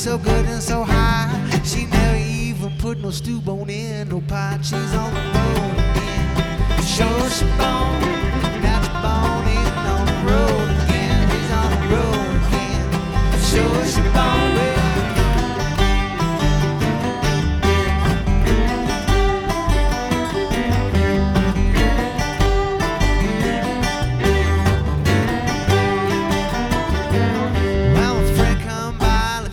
so good and so high. She never even put no stew bone in no pot. She's on the bone again. Sure she bone.